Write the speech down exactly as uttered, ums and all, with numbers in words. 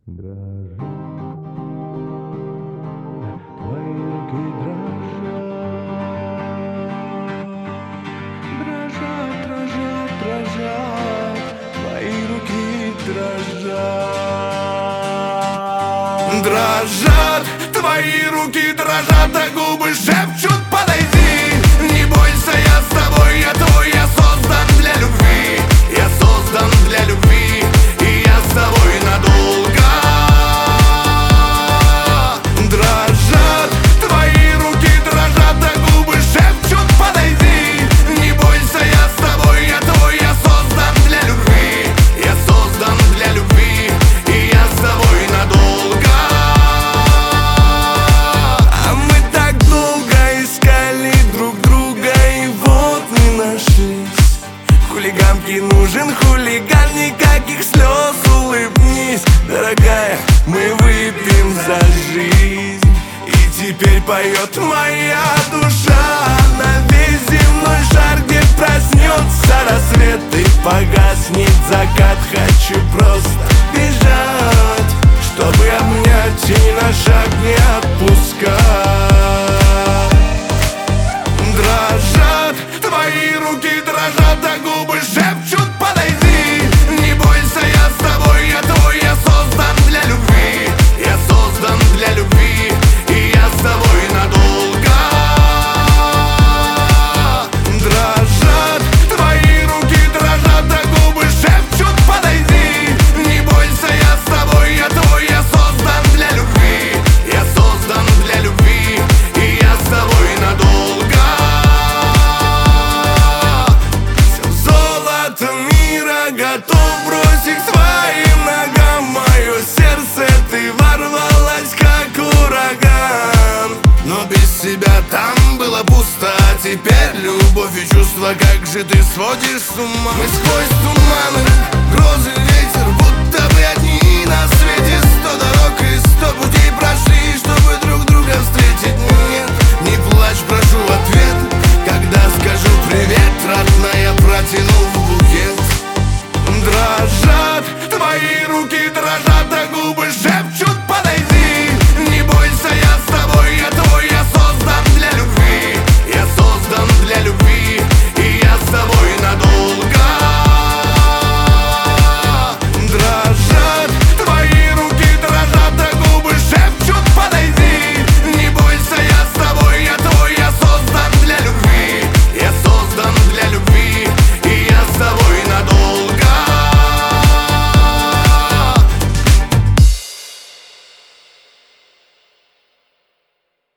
Дрожат твои руки, дрожат, дрожат, дрожат, дрожат, твои руки дрожат. Дрожат твои руки, дрожат, а губы шепчут: подойди, не бойся, я с тобой, я твой, я создан для любви, я создан для любви, и я с тобой надолго. Дрожат твои руки, дрожат, а губы шепчут: подойди, не бойся, я с тобой, я твой, я создан для любви, я создан для любви, и я с тобой надолго. А мы так долго искали друг друга, и вот не нашлись. Хулиганке нужен хулиган, никаких слез, улыбнись, дорогая, мы выпьем за жизнь. И теперь поет моя душа на весь земной шар, где проснется рассвет и погаснет закат. Хочу просто бежать, чтобы обнять и ни на шаг не отпускать. Дрожат твои руки, дрожат, а губы шепчут: подойди, не бойся, я с тобой, я твой, я создан для любви, я создан для любви, и я с тобой надолго. Дрожат твои руки, дрожат, а губы шепчут: подойди, не бойся, я с тобой, я твой, я создан для любви, я создан для любви, и я с тобой надолго. Все золото мира готов бросить к твоим ногам. Мое сердце ты ворвалась, как ураган, но без себя там было пусто, а теперь любовь и чувства. Как же ты сводишь с ума? Мы сквозь туманы, грозы